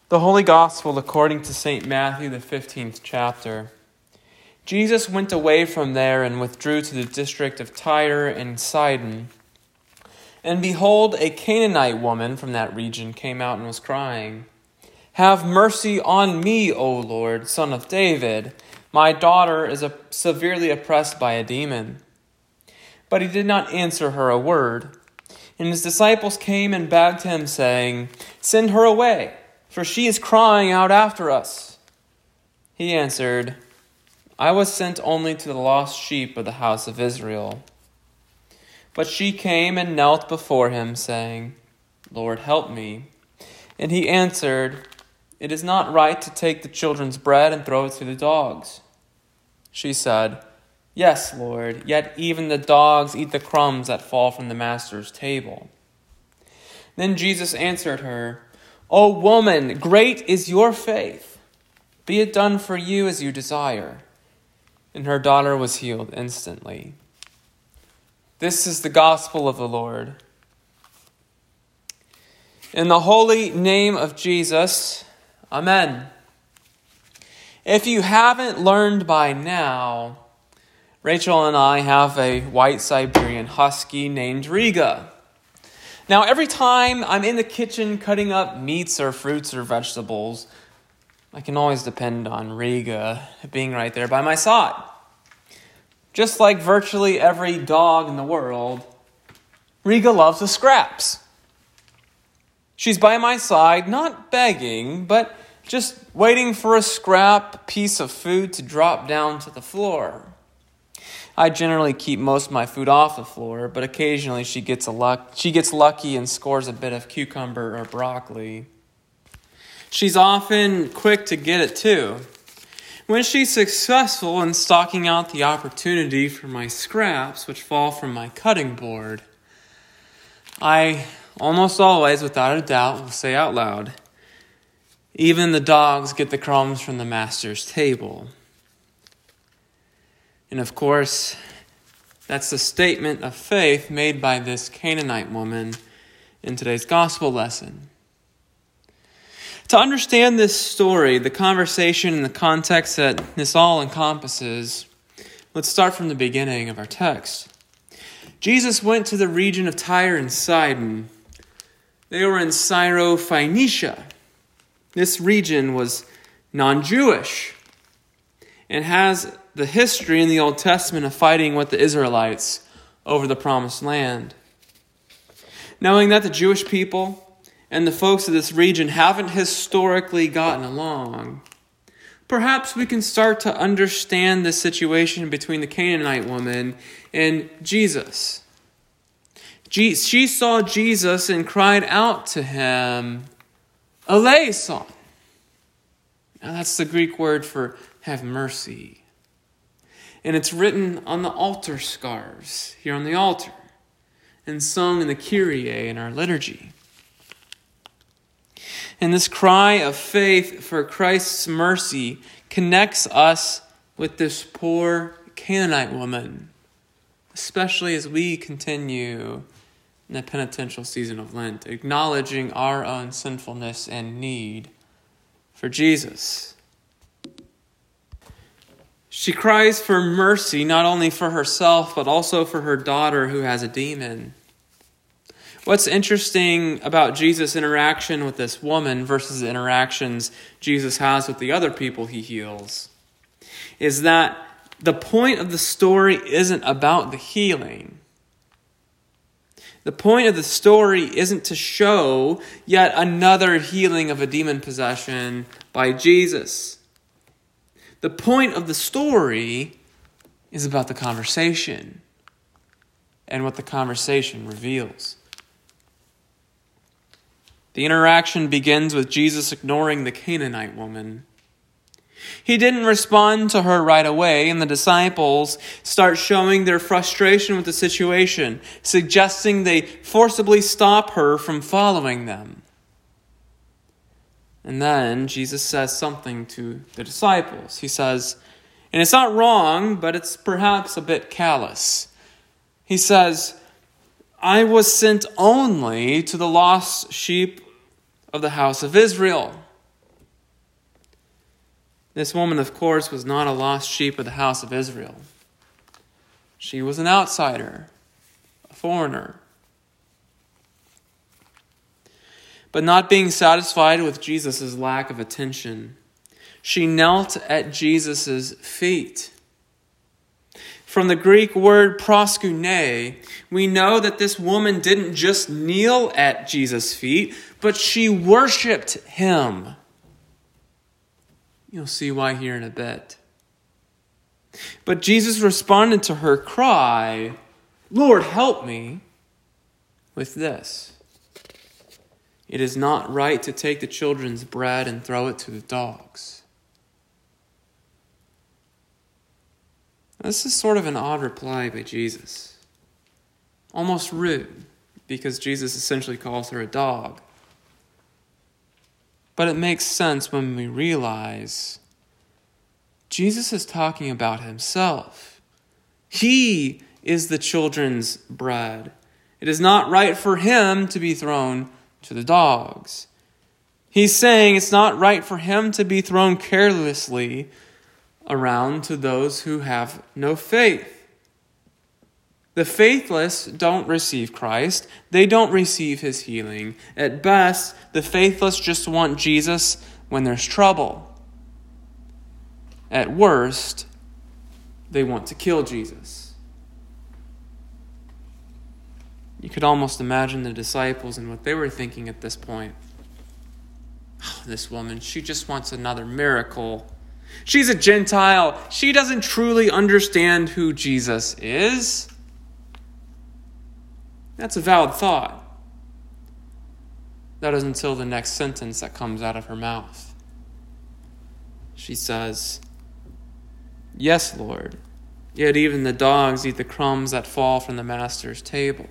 The Holy Gospel according to St. Matthew, the 15th chapter. Jesus went away from there and withdrew to the district of Tyre and Sidon. And behold, a Canaanite woman from that region came out and was crying, "Have mercy on me, O Lord, Son of David. My daughter is severely oppressed by a demon." But he did not answer her a word. And his disciples came and begged him, saying, "Send her away, for she is crying out after us." He answered, "I was sent only to the lost sheep of the house of Israel." But she came and knelt before him, saying, "Lord, help me." And he answered, "It is not right to take the children's bread and throw it to the dogs." She said, "Yes, Lord, yet even the dogs eat the crumbs that fall from the master's table." Then Jesus answered her, "O woman, great is your faith. Be it done for you as you desire." And her daughter was healed instantly. This is the gospel of the Lord. In the holy name of Jesus, Amen. If you haven't learned by now, Rachel and I have a white Siberian husky named Riga. Now, every time I'm in the kitchen cutting up meats or fruits or vegetables, I can always depend on Riga being right there by my side. Just like virtually every dog in the world, Riga loves the scraps. She's by my side, not begging, but just waiting for a scrap piece of food to drop down to the floor. I generally keep most of my food off the floor, but occasionally she gets lucky and scores a bit of cucumber or broccoli. She's often quick to get it too. When she's successful in stalking out the opportunity for my scraps, which fall from my cutting board, I almost always, without a doubt, will say out loud, "Even the dogs get the crumbs from the master's table." And of course, that's the statement of faith made by this Canaanite woman in today's gospel lesson. To understand this story, the conversation, and the context that this all encompasses, let's start from the beginning of our text. Jesus went to the region of Tyre and Sidon. They were in Syro-Phoenicia. This region was non-Jewish and has the history in the Old Testament of fighting with the Israelites over the promised land. Knowing that the Jewish people and the folks of this region haven't historically gotten along, perhaps we can start to understand the situation between the Canaanite woman and Jesus. She saw Jesus and cried out to him, "Eleison." Now that's the Greek word for "have mercy." And it's written on the altar scars here on the altar and sung in the Kyrie in our liturgy. And this cry of faith for Christ's mercy connects us with this poor Canaanite woman, especially as we continue in the penitential season of Lent, acknowledging our own sinfulness and need for Jesus. She cries for mercy not only for herself, but also for her daughter who has a demon. What's interesting about Jesus' interaction with this woman versus the interactions Jesus has with the other people he heals is that the point of the story isn't about the healing. The point of the story isn't to show yet another healing of a demon possession by Jesus. The point of the story is about the conversation and what the conversation reveals. The interaction begins with Jesus ignoring the Canaanite woman. He didn't respond to her right away, and the disciples start showing their frustration with the situation, suggesting they forcibly stop her from following them. And then Jesus says something to the disciples. He says, and it's not wrong, but it's perhaps a bit callous. He says, "I was sent only to the lost sheep of the house of Israel." This woman, of course, was not a lost sheep of the house of Israel. She was an outsider, a foreigner. But not being satisfied with Jesus' lack of attention, she knelt at Jesus' feet. From the Greek word proskune, we know that this woman didn't just kneel at Jesus' feet, but she worshiped him. You'll see why here in a bit. But Jesus responded to her cry, "Lord, help me," with this: "It is not right to take the children's bread and throw it to the dogs." This is sort of an odd reply by Jesus. Almost rude, because Jesus essentially calls her a dog. But it makes sense when we realize Jesus is talking about himself. He is the children's bread. It is not right for him to be thrown to the dogs. He's saying it's not right for him to be thrown carelessly around to those who have no faith. The faithless don't receive Christ. They don't receive his healing. At best, the faithless just want Jesus when there's trouble. At worst, they want to kill Jesus. You could almost imagine the disciples and what they were thinking at this point. Oh, this woman, she just wants another miracle. She's a Gentile. She doesn't truly understand who Jesus is. That's a valid thought. That is until the next sentence that comes out of her mouth. She says, "Yes, Lord, yet even the dogs eat the crumbs that fall from the master's table."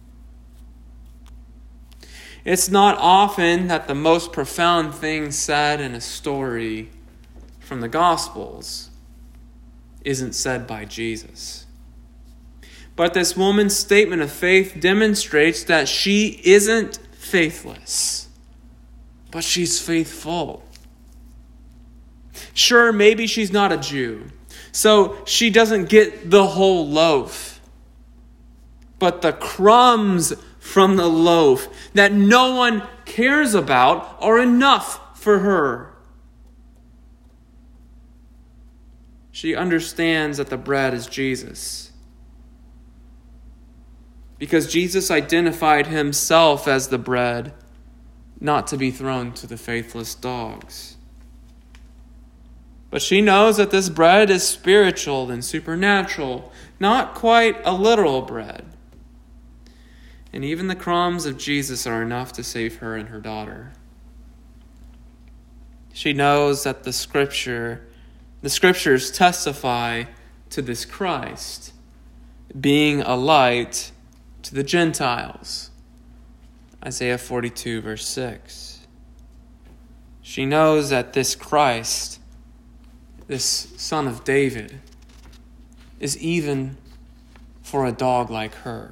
It's not often that the most profound thing said in a story from the Gospels isn't said by Jesus. But this woman's statement of faith demonstrates that she isn't faithless, but she's faithful. Sure, maybe she's not a Jew, so she doesn't get the whole loaf. But the crumbs from the loaf that no one cares about are enough for her. She understands that the bread is Jesus, because Jesus identified himself as the bread, not to be thrown to the faithless dogs. But she knows that this bread is spiritual and supernatural, not quite a literal bread. And even the crumbs of Jesus are enough to save her and her daughter. She knows that the Scriptures testify to this Christ being a light to the Gentiles. Isaiah 42, verse 6. She knows that this Christ, this Son of David, is even for a dog like her.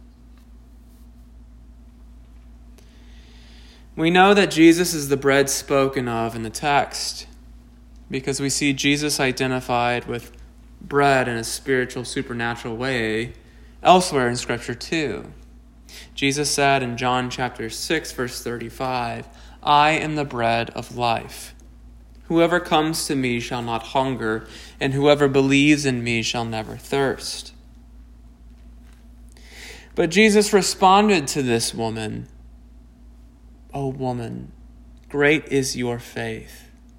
We know that Jesus is the bread spoken of in the text because we see Jesus identified with bread in a spiritual, supernatural way elsewhere in Scripture too. Jesus said in John chapter 6, verse 35, "I am the bread of life. Whoever comes to me shall not hunger, and whoever believes in me shall never thirst." But Jesus responded to this woman, "O woman, great is your faith."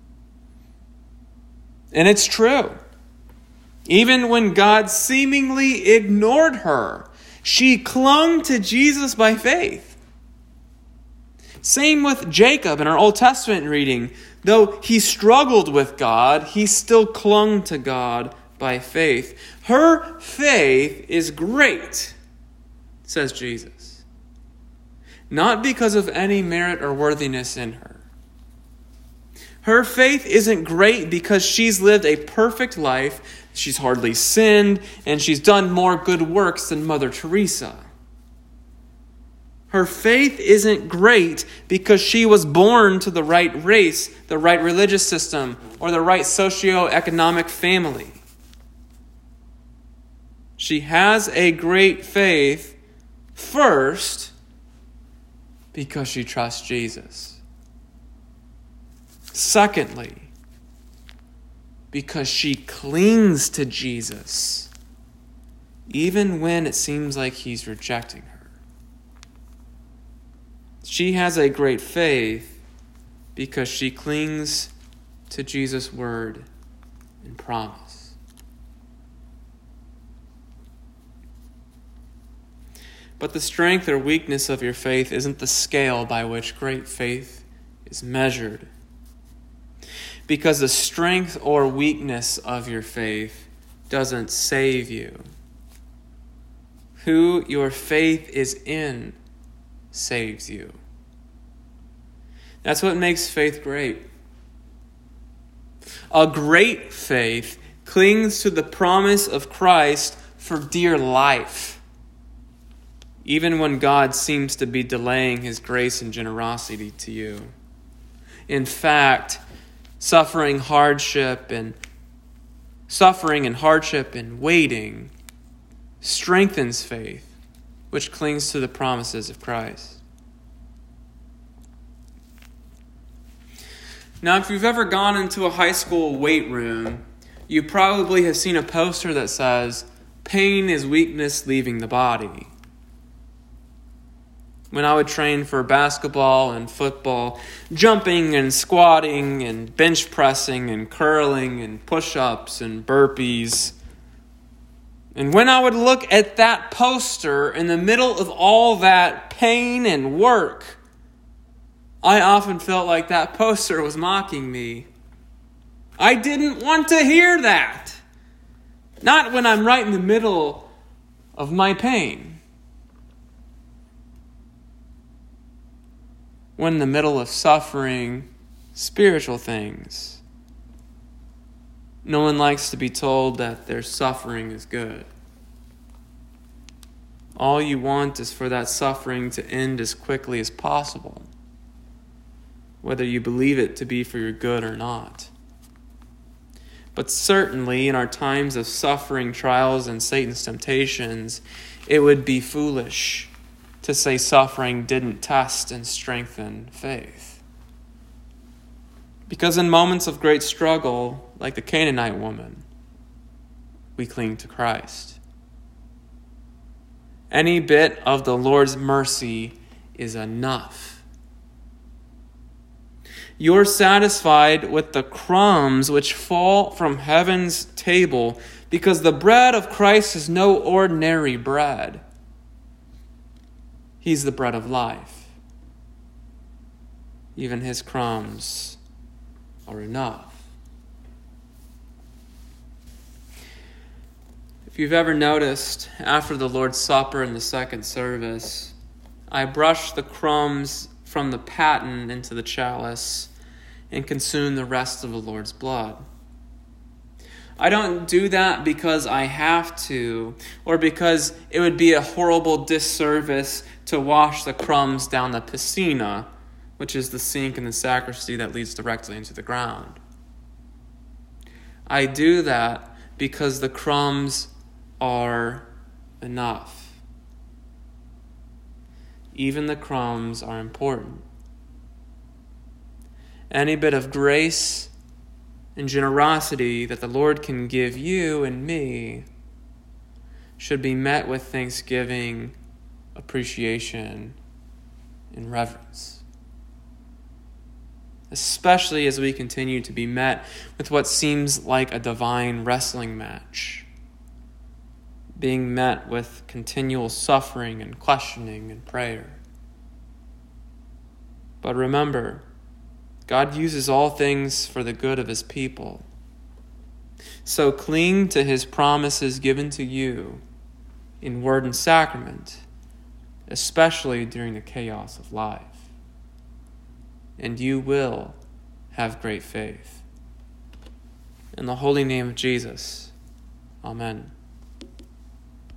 And it's true. Even when God seemingly ignored her, she clung to Jesus by faith. Same with Jacob in our Old Testament reading. Though he struggled with God, he still clung to God by faith. Her faith is great, says Jesus. Not because of any merit or worthiness in her. Her faith isn't great because she's lived a perfect life, she's hardly sinned, and she's done more good works than Mother Teresa. Her faith isn't great because she was born to the right race, the right religious system, or the right socioeconomic family. She has a great faith first because she trusts Jesus. Secondly, because she clings to Jesus, even when it seems like he's rejecting her. She has a great faith because she clings to Jesus' word and promise. But the strength or weakness of your faith isn't the scale by which great faith is measured. Because the strength or weakness of your faith doesn't save you. Who your faith is in saves you. That's what makes faith great. A great faith clings to the promise of Christ for dear life, even when God seems to be delaying his grace and generosity to you. In fact, suffering and hardship and waiting strengthens faith, which clings to the promises of Christ. Now, if you've ever gone into a high school weight room, you probably have seen a poster that says, "Pain is weakness leaving the body." When I would train for basketball and football, jumping and squatting and bench pressing and curling and push-ups and burpees, and when I would look at that poster in the middle of all that pain and work, I often felt like that poster was mocking me. I didn't want to hear that. Not when I'm right in the middle of my pain. When in the middle of suffering spiritual things. No one likes to be told that their suffering is good. All you want is for that suffering to end as quickly as possible, whether you believe it to be for your good or not. But certainly in our times of suffering, trials, and Satan's temptations, it would be foolish to say suffering didn't test and strengthen faith. Because in moments of great struggle, like the Canaanite woman, we cling to Christ. Any bit of the Lord's mercy is enough. You're satisfied with the crumbs which fall from heaven's table, because the bread of Christ is no ordinary bread. He's the bread of life. Even his crumbs are enough. If you've ever noticed, after the Lord's Supper in the second service, I brush the crumbs from the paten into the chalice and consume the rest of the Lord's blood. I don't do that because I have to, or because it would be a horrible disservice to wash the crumbs down the piscina, which is the sink in the sacristy that leads directly into the ground. I do that because the crumbs are enough. Even the crumbs are important. Any bit of grace and generosity that the Lord can give you and me should be met with thanksgiving, appreciation, and reverence. Especially as we continue to be met with what seems like a divine wrestling match, being met with continual suffering and questioning and prayer. But remember, God uses all things for the good of his people. So cling to his promises given to you in word and sacrament, especially during the chaos of life. And you will have great faith. In the holy name of Jesus, amen.